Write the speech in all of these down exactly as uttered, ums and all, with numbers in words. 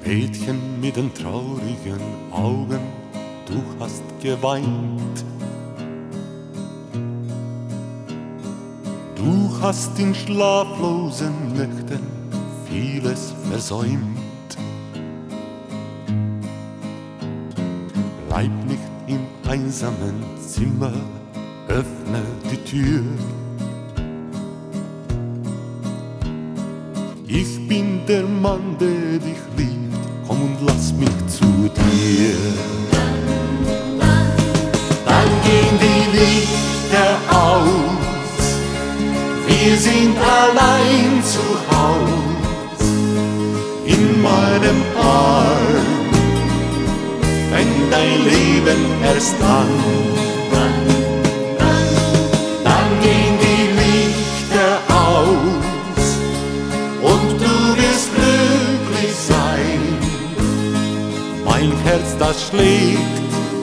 Mädchen mit den traurigen Augen, du hast geweint. Du hast in schlaflosen Nächten vieles versäumt. Bleib nicht im einsamen Zimmer, öffne die Tür. Ich bin der Mann, der dich liebt, komm und lass mich zu dir. Dann gehen die Lichter aus, wir sind allein zu Haus. In meinem Arm fängt dein Leben erst an. Dann gehen die Lichter aus und du wirst glücklich sein. Mein Herz, das schlägt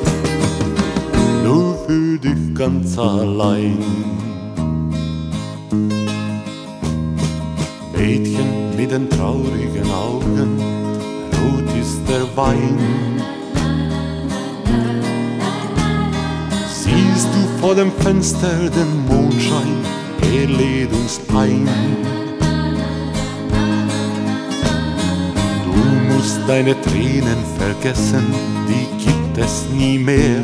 nur für dich ganz allein. Mädchen mit den traurigen Augen, rot ist der Wein. Siehst du vor dem Fenster den Mondschein, er lädt uns ein. Du musst deine Tränen vergessen, die gibt es nie mehr.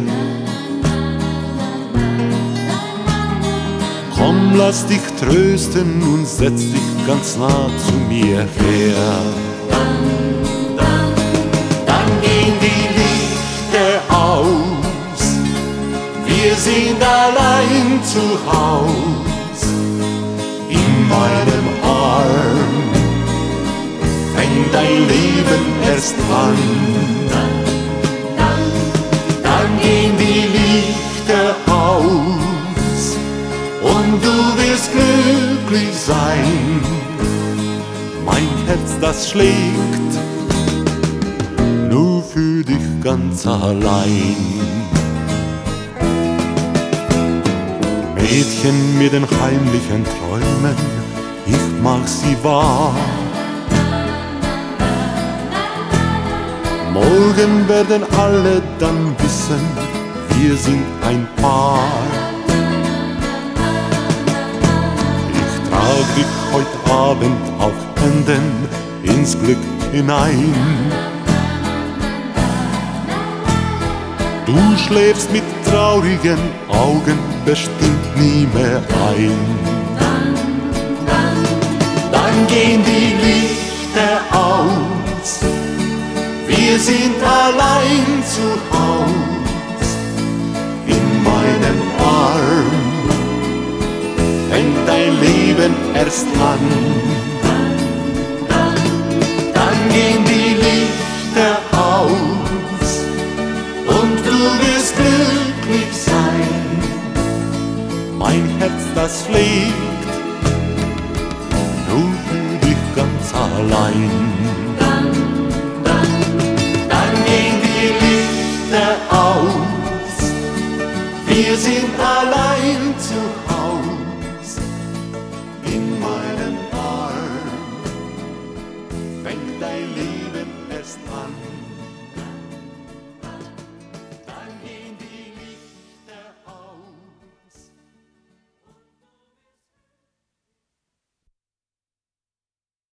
Komm, lass dich trösten und setz dich ganz nah zu mir her. Dann, dann, dann gehen die Lichter aus, wir sind allein zu Haus. In meinem Arm fängt dein Leben erst an. Dann gehen die Lichter aus und du wirst glücklich sein. Mein Herz, das schlägt nur für dich ganz allein. Mädchen mit den heimlichen Träumen, ich mag sie wahr. Morgen werden alle dann wissen, wir sind ein Paar. Ich trag dich heute Abend auf Händen ins Glück hinein. Du schläfst mit traurigen Augen bestimmt nie mehr ein. Dann gehen die Lichter aus, wir sind allein zu Haus. In meinem Arm fängt dein Leben erst an. Dann gehen die Lichter aus und du wirst glücklich sein. Mein Herz, das schlägt